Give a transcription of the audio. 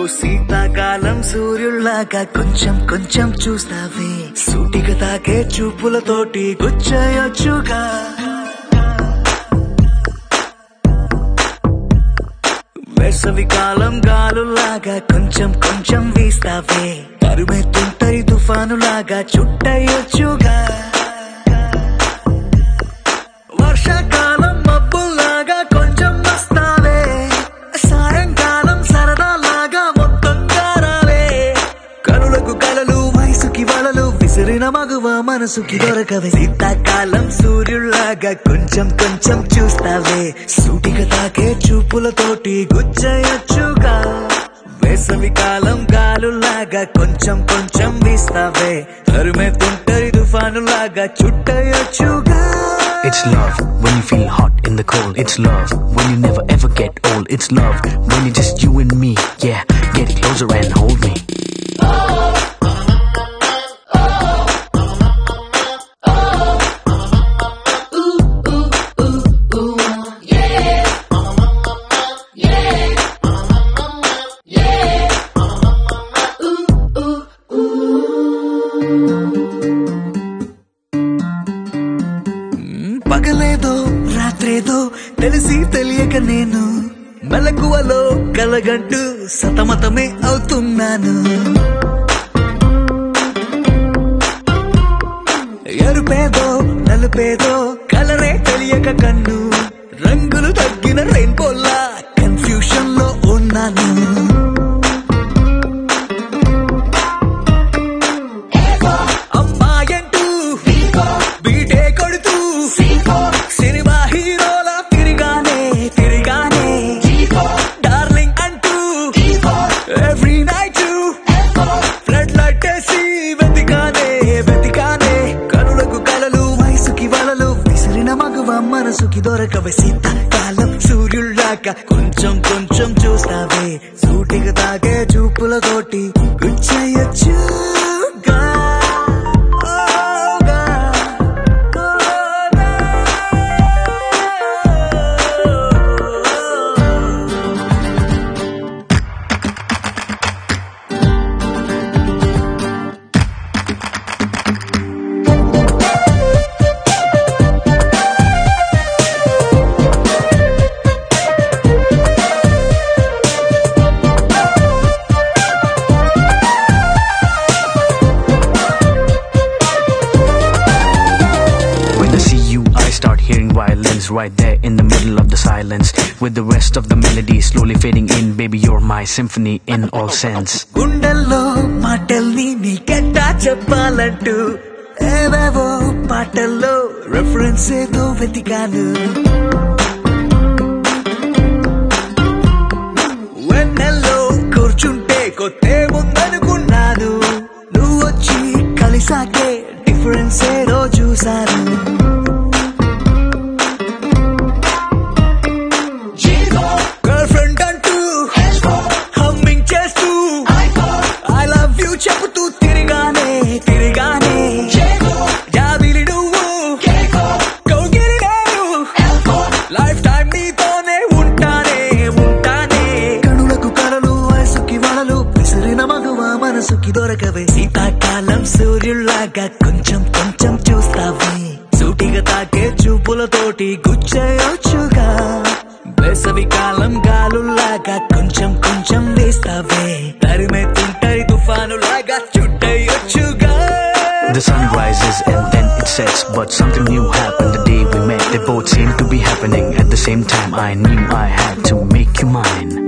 శీతాకాలం సూర్యుల్లాగా కొంచెం కొంచెం చూస్తావే సూటిగా తాకే చూపులతోటి గుచ్చేయొచ్చుగా వేసవికాలం గాలుల్లాగా కొంచెం కొంచెం వీస్తావే తరుమెత్తుంటాయి తుఫానులాగా చుట్టయొచ్చుగా వర్షాకాలం మబ్బుల్లాగా కొంచెం వస్తావే సాయంకాలం సరదాలాగా మొత్తం కారావే కనులకు కలలు వయసుకి వలలు విసిరిన మగువ మనసుకి దొరకవే శీతాకాలం సూర్యుల్లాగా కొంచెం కొంచెం చూస్తావే సూటిగా తాకే చూపులతోటి గుచ్చేయొచ్చుగా వేసవికాలం గాలుల్లాగా కొంచెం కొంచెం వీస్తావే తరుమెత్తుంటాయి తుఫానులాగా చుట్టయొచ్చుగా It's love when you feel hot in the cold. It's love when you never ever get old. It's love when you're just you and me. Yeah, get closer and hold me. పగలేదో రాత్రేదో తెలిసి తెలియక నేను మెలకువలో కలగంటూ సతమతమే అవుతున్నాను ఎరుపేదో నలుపేదో కలరే తెలియక కన్ను రంగులు తగ్గిన రెయిన్బోలా confusion లో ఉన్నాను మనసుకి దొరకవే శీతాకాలం సూర్యుల్లాగా కొంచెం కొంచెం చూస్తావే సూటిగా తాగే చూపులతోటి గుచ్చేయొచ్చుగా Violins right there in the middle of the silence with the rest of the melody slowly fading in. Baby, you're my symphony in all sense. గుండెల్లో మాటల్ని నీకెట్టా చెప్పాలంటూ ఏవేవో పాటల్లో రెఫరెన్స్ ఏదో వెతికాను వెన్నెల్లో కూర్చుంటే కొత్తే ముందనుకున్నాను నువ్వు వచ్చి కలిసాకే డిఫరెన్స్ ఏదో చూశాను చెబుతూ తిరిగానే తిరిగానే జాబిలి నువ్వు కౌగిలి నేను లైఫ్ టైం నీతోనే ఉంటానే ఉంటానే కనులకు కలలు వయసుకి వలలు విసిరిన మగువ మనసుకి దొరకవే శీతాకాలం సూర్యుల్లాగా కొంచెం కొంచెం చూస్తావే సూటిగా తాకే చూపులతోటి గుచ్చేయొచ్చుగా వేసవికాలం గాలుల్లాగా కొంచెం కొంచెం వేస్తావే తరిమెత్తుంటాయి తుఫానులాగా చుట్టయొచ్చుగా The sun rises and then it sets, but something new happened the day we met. They both seemed to be happening at the same time. I knew I had to make you mine.